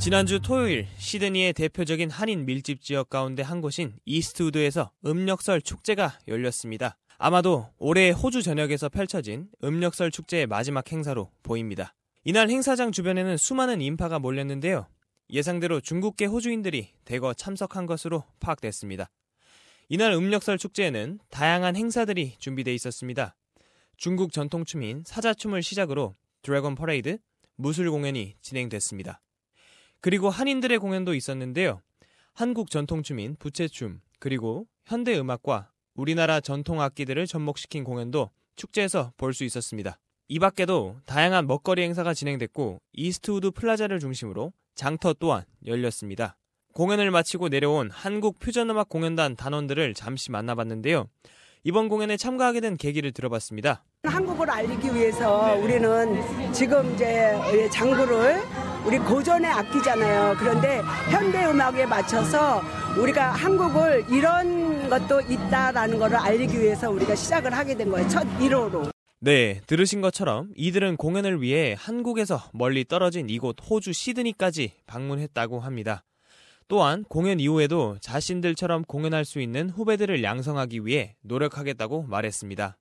지난주 토요일 시드니의 대표적인 한인 밀집 지역 가운데 한 곳인 이스트우드에서 음력설 축제가 열렸습니다. 아마도 올해 호주 전역에서 펼쳐진 음력설 축제의 마지막 행사로 보입니다. 이날 행사장 주변에는 수많은 인파가 몰렸는데요. 예상대로 중국계 호주인들이 대거 참석한 것으로 파악됐습니다. 이날 음력설 축제에는 다양한 행사들이 준비되어 있었습니다. 중국 전통춤인 사자춤을 시작으로 드래곤 퍼레이드, 무술 공연이 진행됐습니다. 그리고 한인들의 공연도 있었는데요. 한국 전통춤인 부채춤, 그리고 현대음악과 우리나라 전통 악기들을 접목시킨 공연도 축제에서 볼 수 있었습니다. 이 밖에도 다양한 먹거리 행사가 진행됐고 이스트우드 플라자를 중심으로 장터 또한 열렸습니다. 공연을 마치고 내려온 한국 퓨전음악 공연단 단원들을 잠시 만나봤는데요. 이번 공연에 참가하게 된 계기를 들어봤습니다. 한국을 알리기 위해서 우리는 지금 이제 장구를 우리 고전의 악기잖아요. 그런데 현대 음악에 맞춰서 우리가 한국을 이런 것도 있다라는 것을 알리기 위해서 우리가 시작을 하게 된 거예요. 첫 1호로. 네, 들으신 것처럼 이들은 공연을 위해 한국에서 멀리 떨어진 이곳 호주 시드니까지 방문했다고 합니다. 또한 공연 이후에도 자신들처럼 공연할 수 있는 후배들을 양성하기 위해 노력하겠다고 말했습니다.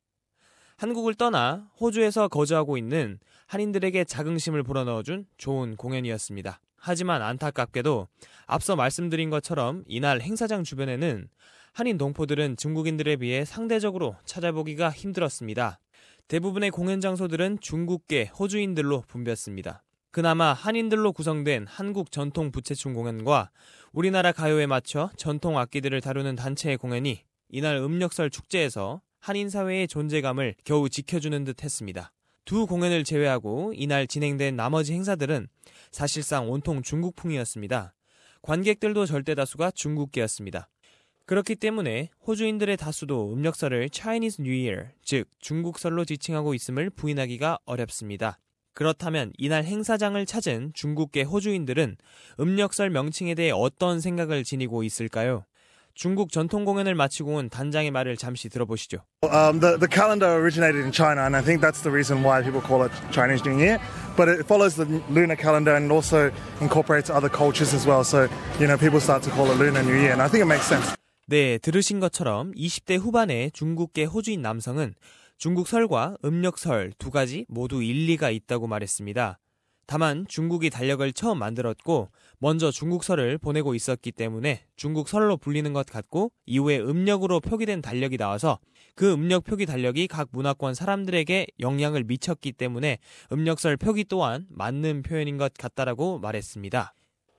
한국을 떠나 호주에서 거주하고 있는 한인들에게 자긍심을 불어넣어준 좋은 공연이었습니다. 하지만 안타깝게도 앞서 말씀드린 것처럼 이날 행사장 주변에는 한인 동포들은 중국인들에 비해 상대적으로 찾아보기가 힘들었습니다. 대부분의 공연 장소들은 중국계 호주인들로 붐볐습니다. 그나마 한인들로 구성된 한국 전통 부채춤 공연과 우리나라 가요에 맞춰 전통 악기들을 다루는 단체의 공연이 이날 음력설 축제에서 한인 사회의 존재감을 겨우 지켜주는 듯 했습니다. 두 공연을 제외하고 이날 진행된 나머지 행사들은 사실상 온통 중국풍이었습니다. 관객들도 절대 다수가 중국계였습니다. 그렇기 때문에 호주인들의 다수도 음력설을 Chinese New Year, 즉 중국설로 지칭하고 있음을 부인하기가 어렵습니다. 그렇다면 이날 행사장을 찾은 중국계 호주인들은 음력설 명칭에 대해 어떤 생각을 지니고 있을까요? 중국 전통 공연을 마치고 온 단장의 말을 잠시 들어보시죠. The calendar originated in China, and I think that's the reason why people call it Chinese New Year. But it follows the lunar calendar and also incorporates other cultures as well. So, people start to call it Lunar New Year, and I think it makes sense. 네, 들으신 것처럼 20대 후반의 중국계 호주인 남성은 중국설과 음력설 두 가지 모두 일리가 있다고 말했습니다. 다만 중국이 달력을 처음 만들었고 먼저 중국설을 보내고 있었기 때문에 중국설로 불리는 것 같고 이후에 음력으로 표기된 달력이 나와서 그 음력 표기 달력이 각 문화권 사람들에게 영향을 미쳤기 때문에 음력설 표기 또한 맞는 표현인 것 같다라고 말했습니다.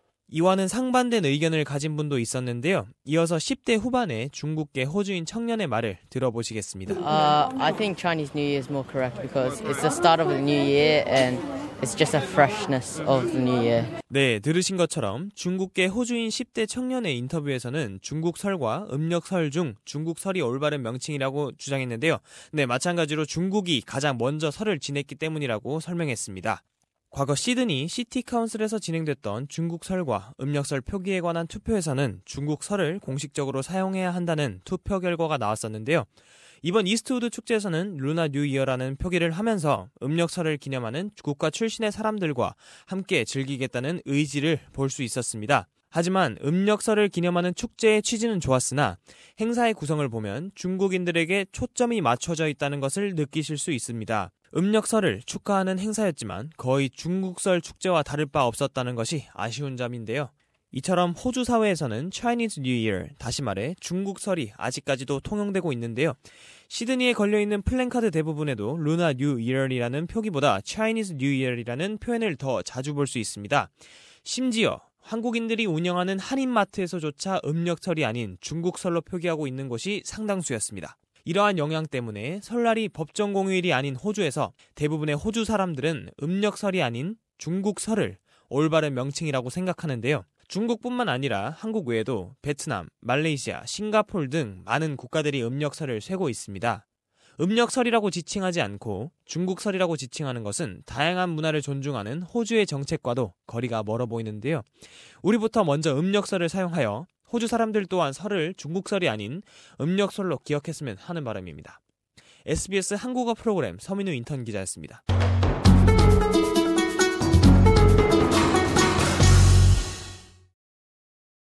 이와는 상반된 의견을 가진 분도 있었는데요. 이어서 10대 후반의 중국계 호주인 청년의 말을 들어보시겠습니다. I think Chinese New Year is more correct because it's the start of the new year and it's just a freshness of the new year. 네, 들으신 것처럼 중국계 호주인 10대 청년의 인터뷰에서는 중국설과 음력설 중 중국설이 올바른 명칭이라고 주장했는데요. 네, 마찬가지로 중국이 가장 먼저 설을 지냈기 때문이라고 설명했습니다. 과거 시드니 시티 카운슬에서 진행됐던 중국설과 음력설 표기에 관한 투표에서는 중국설을 공식적으로 사용해야 한다는 투표 결과가 나왔었는데요. 이번 이스트우드 축제에서는 루나 뉴 이어라는 표기를 하면서 음력설을 기념하는 국가 출신의 사람들과 함께 즐기겠다는 의지를 볼 수 있었습니다. 하지만 음력설을 기념하는 축제의 취지는 좋았으나 행사의 구성을 보면 중국인들에게 초점이 맞춰져 있다는 것을 느끼실 수 있습니다. 음력설을 축하하는 행사였지만 거의 중국설 축제와 다를 바 없었다는 것이 아쉬운 점인데요. 이처럼 호주 사회에서는 Chinese New Year, 다시 말해 중국설이 아직까지도 통용되고 있는데요. 시드니에 걸려있는 플랜카드 대부분에도 루나 뉴 이어이라는 표기보다 Chinese New Year이라는 표현을 더 자주 볼 수 있습니다. 심지어 한국인들이 운영하는 한인마트에서조차 음력설이 아닌 중국설로 표기하고 있는 곳이 상당수였습니다. 이러한 영향 때문에 설날이 법정 공휴일이 아닌 호주에서 대부분의 호주 사람들은 음력설이 아닌 중국설을 올바른 명칭이라고 생각하는데요. 중국뿐만 아니라 한국 외에도 베트남, 말레이시아, 싱가포르 등 많은 국가들이 음력설을 쇠고 있습니다. 음력설이라고 지칭하지 않고 중국설이라고 지칭하는 것은 다양한 문화를 존중하는 호주의 정책과도 거리가 멀어 보이는데요. 우리부터 먼저 음력설을 사용하여 호주 사람들 또한 설을 중국설이 아닌 음력설로 기억했으면 하는 바람입니다. SBS 한국어 프로그램 서민우 인턴 기자였습니다.